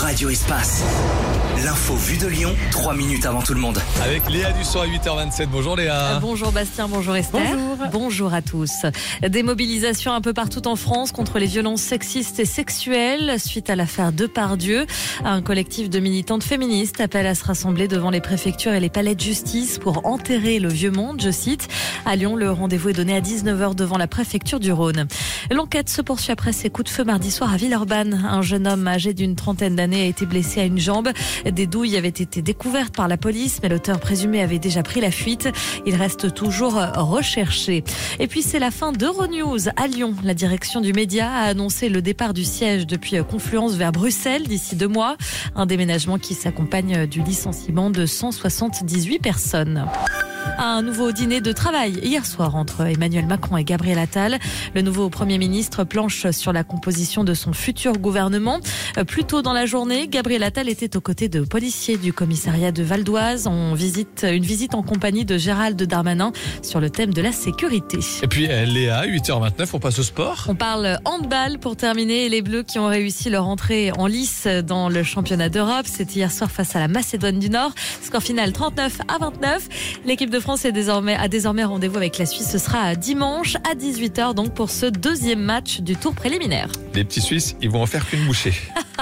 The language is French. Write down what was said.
Radio Espace. L'info vue de Lyon, 3 minutes avant tout le monde. Avec Léa Dusson à 8h27. Bonjour Léa. Bonjour Bastien, bonjour Esther. Bonjour à tous. Des mobilisations un peu partout en France contre les violences sexistes et sexuelles suite à l'affaire Depardieu. Un collectif de militantes féministes appelle à se rassembler devant les préfectures et les palais de justice pour enterrer le vieux monde, je cite. À Lyon, le rendez-vous est donné à 19h devant la préfecture du Rhône. L'enquête se poursuit après ces coups de feu mardi soir à Villeurbanne. Un jeune homme âgé d'une trentaine d'années a été blessé à une jambe. Des douilles avaient été découvertes par la police, mais l'auteur présumé avait déjà pris la fuite. Il reste toujours recherché. Et puis c'est la fin d'Euronews à Lyon. La direction du média a annoncé le départ du siège depuis Confluence vers Bruxelles d'ici 2 mois. Un déménagement qui s'accompagne du licenciement de 178 personnes. Un nouveau dîner de travail hier soir entre Emmanuel Macron et Gabriel Attal. Le nouveau Premier ministre planche sur la composition de son futur gouvernement. Plus tôt dans la journée, Gabriel Attal était aux côtés de policiers du commissariat de Val d'Oise. Une visite en compagnie de Gérald Darmanin sur le thème de la sécurité. Et puis Léa, 8h29, on passe au sport. On parle handball pour terminer. Les Bleus qui ont réussi leur entrée en lice dans le championnat d'Europe. C'était hier soir face à la Macédoine du Nord. Score final 39-29. L'équipe de France a désormais rendez-vous avec la Suisse. Ce sera dimanche à 18h donc pour ce deuxième match du tour préliminaire. Les petits Suisses, ils vont en faire qu'une bouchée.